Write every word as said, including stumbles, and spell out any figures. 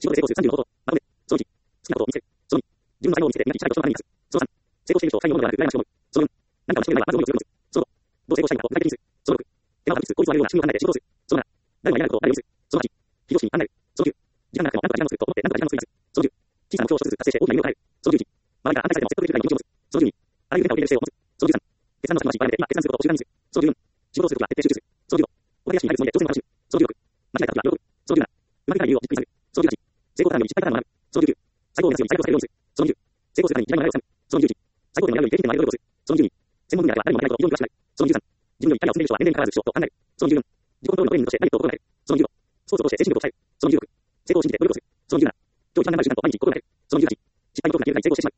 仕事で成功するさんじゅうの方法。まとめ。そのいち。好きなことを見つける。そのに。自分の才能を見つけて磨き、力と人のに出す。そのさん。成功している人を才能のような羨ましく思う。そのよん。何かを成し遂げる前はまず努力するようにする。そのご。どう成功したいのかを具体的にする。そのろく。手間をかけつつ効率のあるような仕組みを考えて仕事をする。そのなな。誰もやりないことを誰よりする。そのはち。非常識に考える。そのきゅう。時間がなくても何とか時間を作ると思って何とか時間を作り出す。そのじゅう。小さな目標を一つずつ達成して大きな夢を叶える。そのじゅういち。周りから反対されても積極的な気持ちを持つ。そのじゅうに。あらゆる変化を受け入れる姿勢を持つ。そのじゅうさん。決断の先の足にばらめて今決断することを習慣にする。そのじゅうよん。仕事をするときは徹底集中する。そのじゅうご。お金や資金に入るつもりで挑戦を楽しむ。そのじゅうろく。間違えたときは喜ぶ。そのじゅうなな。うまくいかない理由をじっくり探る。そのじゅうはち。成功パターンより失敗パターンを学ぶ。そのじゅうきゅう。最高を目指すように最高を使えるようにする。そのにじゅう。成功するために時代の流れをつかむ。そのにじゅういち。最高点を狙うように定期的な迷いをする。そのじゅうに。専門分野では誰もできないことを非常に詳しくなる。そのじゅうさん。自分よりキャリアを積んでいる人は年齢に関わらず人と考える。そのじゅうよん。自己コントロールのトレーニングとしてダイエットを心がける。そのじゅうご。スポーツを通して精神力を鍛える。そのじゅうろく。成功を信じて努力をする。そのじゅうなな。今日時間がある時間と毎日心がける。そのじゅうはち。失敗の恐怖が消えるかに成功してしまう